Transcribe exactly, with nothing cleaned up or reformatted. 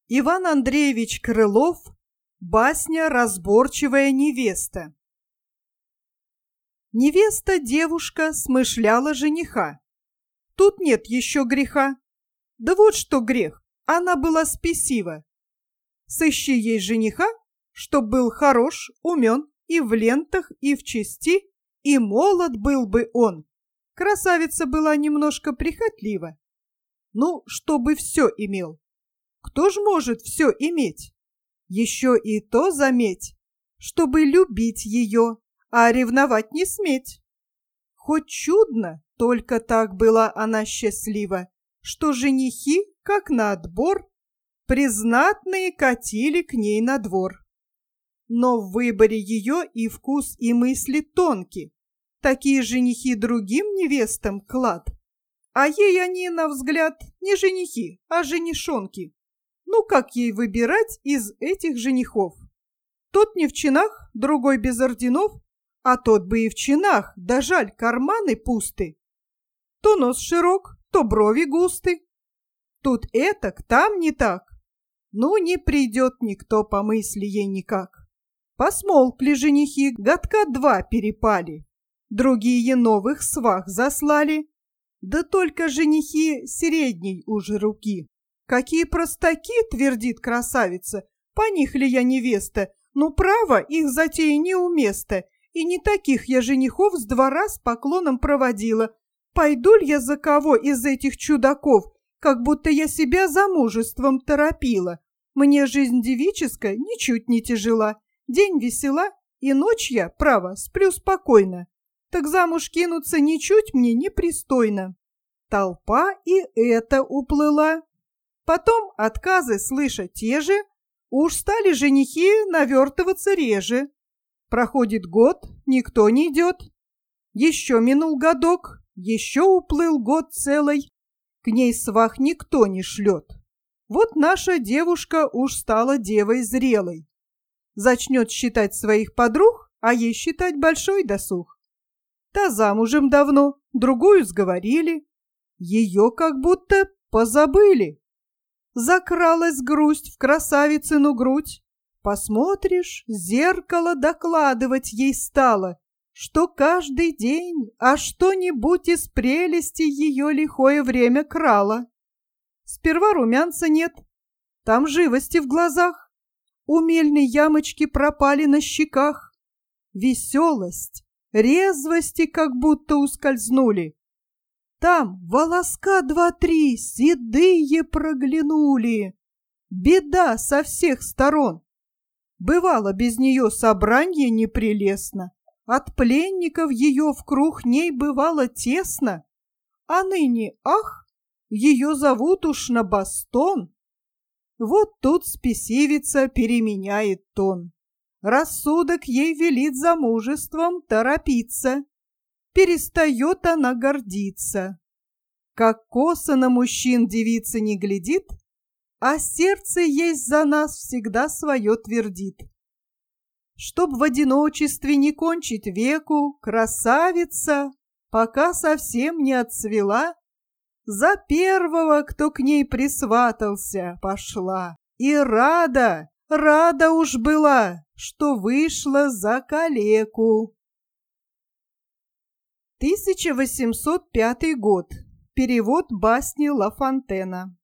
Иван Андреевич Крылов. Басня «Разборчивая невеста». Невеста девушка смышляла жениха. Тут нет еще греха. Да вот что грех, она была спесива. Сыщи ей жениха, чтоб был хорош, умен, и в лентах, и в чести, и молод был бы он. Красавица была немножко прихотлива. Ну, чтобы все имел. Кто ж может все иметь? Еще и то заметь, чтобы любить ее, а ревновать не сметь. Хоть чудно, только так была она счастлива, что женихи, как на отбор, признатные катили к ней на двор. Но в выборе ее и вкус, и мысли тонки. Такие женихи другим невестам клад, а ей они, на взгляд, не женихи, а женишонки. Ну, как ей выбирать из этих женихов? Тот не в чинах, другой без орденов, а тот бы и в чинах, да жаль, карманы пусты. То нос широк, то брови густы. Тут этак, там не так. Ну, не придет никто по мысли ей никак. Посмолкли женихи, годка два перепали. Другие новых свах заслали. Да только женихи средней уже руки. Какие простаки, твердит красавица, по них ли я невеста? Ну, право, их затея неуместа, и не таких я женихов с двора с поклоном проводила. Пойду ли я за кого из этих чудаков, как будто я себя замужеством торопила? Мне жизнь девическая ничуть не тяжела, день весела, и ночь я, право, сплю спокойно. Так замуж кинуться ничуть мне непристойно. Толпа и это уплыла. Потом отказы, слыша те же, уж стали женихи навертываться реже. Проходит год, никто не идет. Еще минул годок, еще уплыл год целый. К ней свах никто не шлет. Вот наша девушка уж стала девой зрелой. Зачнет считать своих подруг, а ей считать большой досуг. Та замужем давно, другую сговорили. Ее как будто позабыли. Закралась грусть в красавицыну грудь. Посмотришь, зеркало докладывать ей стало, что каждый день, а что-нибудь из прелести ее лихое время крало. Сперва румянца нет, там живости в глазах, умельные ямочки пропали на щеках. Веселость, резвости как будто ускользнули. Там волоска два-три седые проглянули. Беда со всех сторон. Бывало, без нее собранье непрелестно. От пленников ее в круг ней бывало тесно. А ныне, ах, ее зовут уж на Бостон. Вот тут спесивица переменяет тон. Рассудок ей велит замужеством торопиться. Перестает она гордиться. Как косо на мужчин девица не глядит, а сердце есть за нас всегда свое твердит. Чтоб в одиночестве не кончить веку, красавица, пока совсем не отцвела, за первого, кто к ней присватался, пошла. И рада, рада уж была, что вышла за калеку. тысяча восемьсот пятый год. Перевод басни Ла Фонтена.